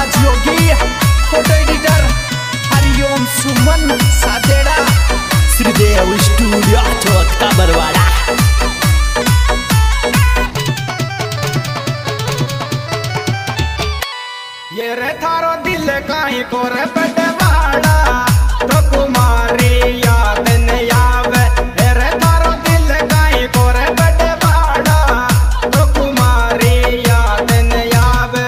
राज Yogi, photo editor Hariom Suman Sadera, Shridev studio Chautha Barwara. ये रे थारो दिल काई को रे बटवाड़ा, तो कुमारी याद नहीं आवे। ये रे थारो दिल काई को रे बटवाड़ा, तो कुमारी याद नहीं आवे।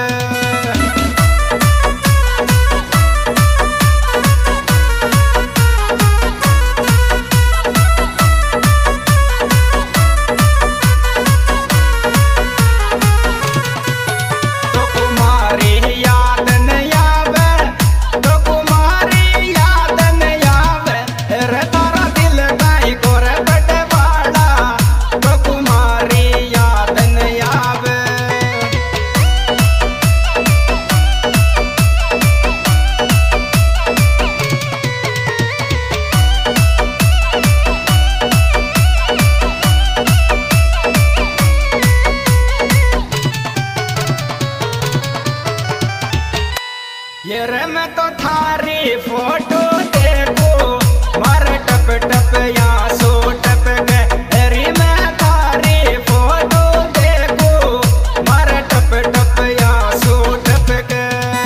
तो कुमारी याद नहीं आवे, तो कुमारी याद नहीं आवे। रे तारा दिल काई को रे बटवाड़ा, तो कुमारी याद नहीं आवे। ये रे मैं तो थारी फोटो देखो, मारे टप टप आंसू टपके। रे मैं थारी फोटो देखो, मारे टप टप आंसू टपके।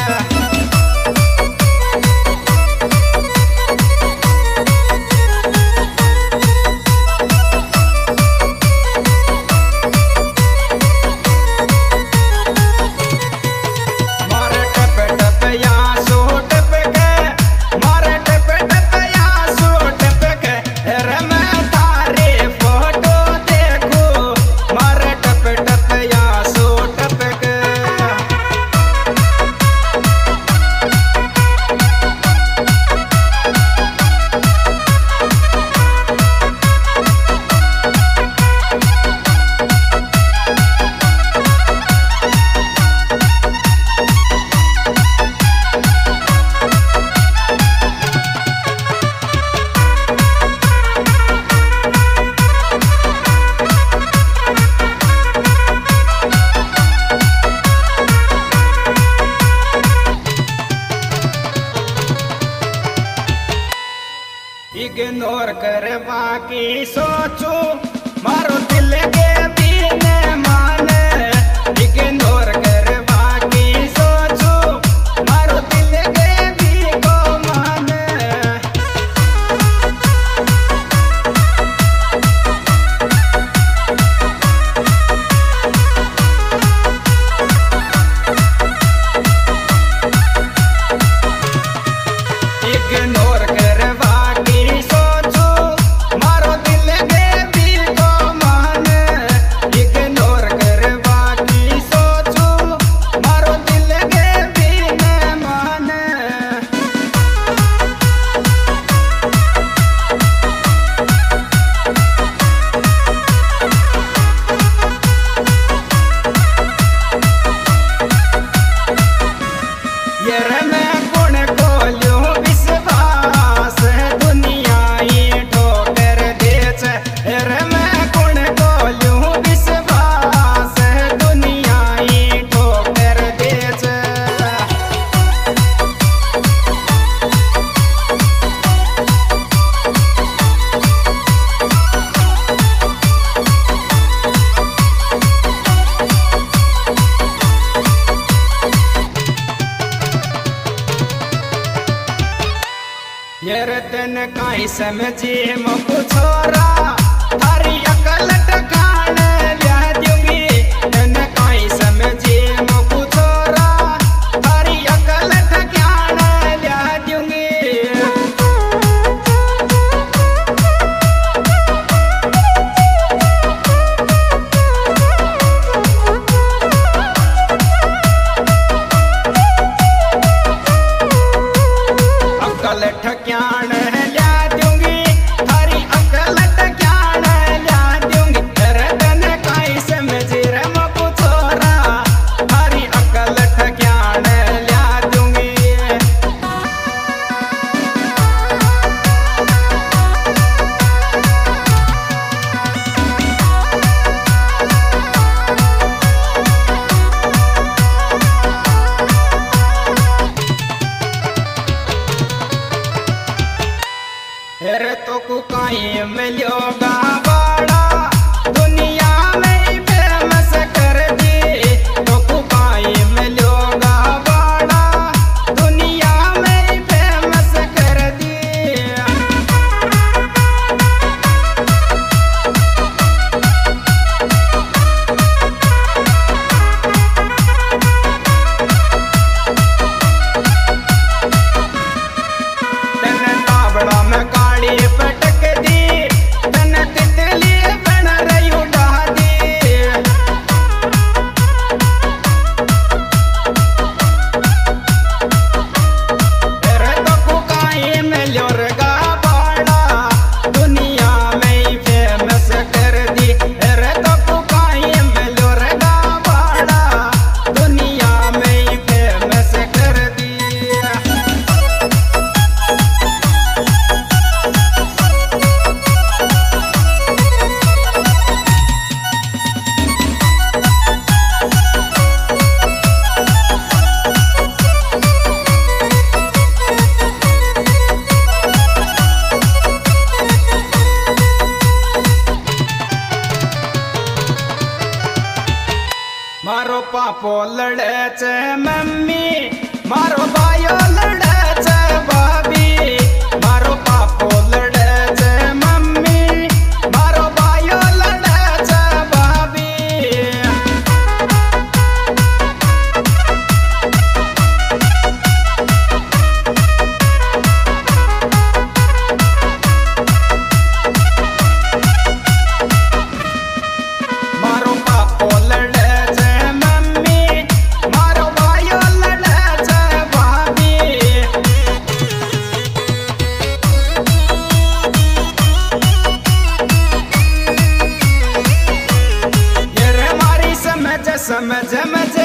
मारे टप टप आंसू टपके, मारे टप टप आंसू टपके। रे मैं थारी फोटो देखो, मारे टप टप आंसू टपके। इग्नोर कर बाकी सोचो, मारो दिल के बिना माने। इग्नोर कर बाकी सोचो, मारो दिल के भी को माने। इग्नोर कर बाकी सोचो, मारो दिल के भी को माने। इग्नोर कर बाकी सोचो, मारो दिल के भी न माने। ये रे मैं गुण को ल्यूं विश्वास, दुनिया ये ठोकर देच। रे मैं गुण को ल्यूं विश्वास, दुनिया ये ठोकर देच। ये रतन काई समझे मुझको छोरा, थारी अकल टकान ला दूंगी। तन काई समझे मुझको छोरा, थारी अकल टकान ला दूंगी। अकल ठक्यान ला दूंगी, थारी अकल ठक्यान मारो पापो लड़े छे मम्मी, मारो भाइयो लड़े छे भाभी, मारो पापो लड़े छे मम्मी, मारो भाइयो लड़े छे भाभी। मारो पापो लड़े छे मम्मी, मारो भाइयो लड़े छे भाभी। ये रे मारी समझ समझ मुझे